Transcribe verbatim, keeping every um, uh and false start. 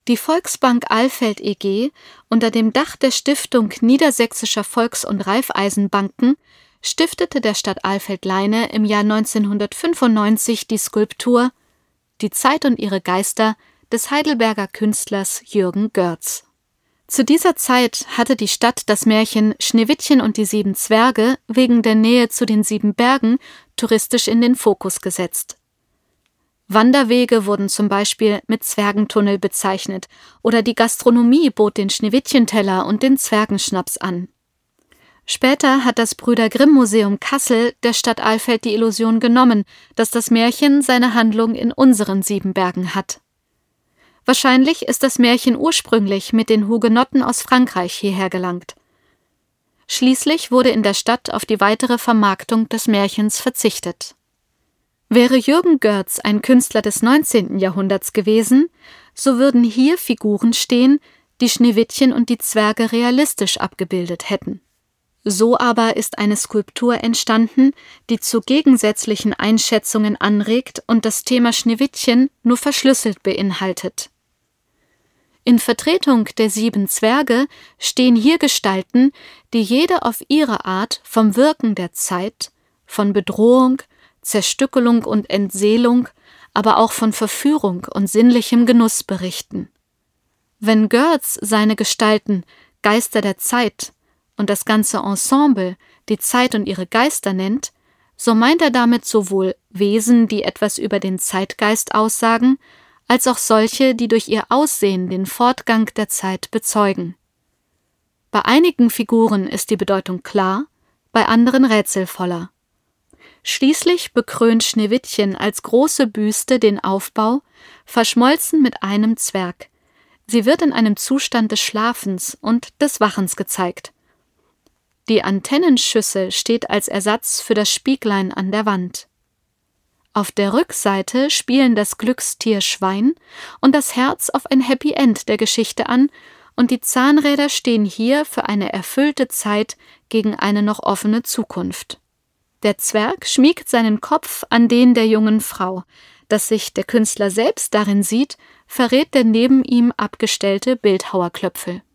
Die Volksbank Alfeld e G unter dem Dach der Stiftung Niedersächsischer Volks- und Raiffeisenbanken stiftete der Stadt Alfeld-Leine im Jahr neunzehnhundertfünfundneunzig die Skulptur »Die Zeit und ihre Geister« des Heidelberger Künstlers Jürgen Görz. Zu dieser Zeit hatte die Stadt das Märchen »Schneewittchen und die sieben Zwerge« wegen der Nähe zu den sieben Bergen touristisch in den Fokus gesetzt. Wanderwege wurden zum Beispiel mit Zwergentunnel bezeichnet oder die Gastronomie bot den Schneewittchenteller und den Zwergenschnaps an. Später hat das Brüder-Grimm-Museum Kassel der Stadt Alfeld die Illusion genommen, dass das Märchen seine Handlung in unseren sieben Bergen hat. Wahrscheinlich ist das Märchen ursprünglich mit den Hugenotten aus Frankreich hierher gelangt. Schließlich wurde in der Stadt auf die weitere Vermarktung des Märchens verzichtet. Wäre Jürgen Görz ein Künstler des neunzehnten Jahrhunderts gewesen, so würden hier Figuren stehen, die Schneewittchen und die Zwerge realistisch abgebildet hätten. So aber ist eine Skulptur entstanden, die zu gegensätzlichen Einschätzungen anregt und das Thema Schneewittchen nur verschlüsselt beinhaltet. In Vertretung der sieben Zwerge stehen hier Gestalten, die jede auf ihre Art vom Wirken der Zeit, von Bedrohung, Zerstückelung und Entseelung, aber auch von Verführung und sinnlichem Genuss berichten. Wenn Görz seine Gestalten Geister der Zeit und das ganze Ensemble die Zeit und ihre Geister nennt, so meint er damit sowohl Wesen, die etwas über den Zeitgeist aussagen, als auch solche, die durch ihr Aussehen den Fortgang der Zeit bezeugen. Bei einigen Figuren ist die Bedeutung klar, bei anderen rätselvoller. Schließlich bekrönt Schneewittchen als große Büste den Aufbau, verschmolzen mit einem Zwerg. Sie wird in einem Zustand des Schlafens und des Wachens gezeigt. Die Antennenschüssel steht als Ersatz für das Spieglein an der Wand. Auf der Rückseite spielen das Glückstier Schwein und das Herz auf ein Happy End der Geschichte an, und die Zahnräder stehen hier für eine erfüllte Zeit gegen eine noch offene Zukunft. Der Zwerg schmiegt seinen Kopf an den der jungen Frau. Dass sich der Künstler selbst darin sieht, verrät der neben ihm abgestellte Bildhauerklöpfel.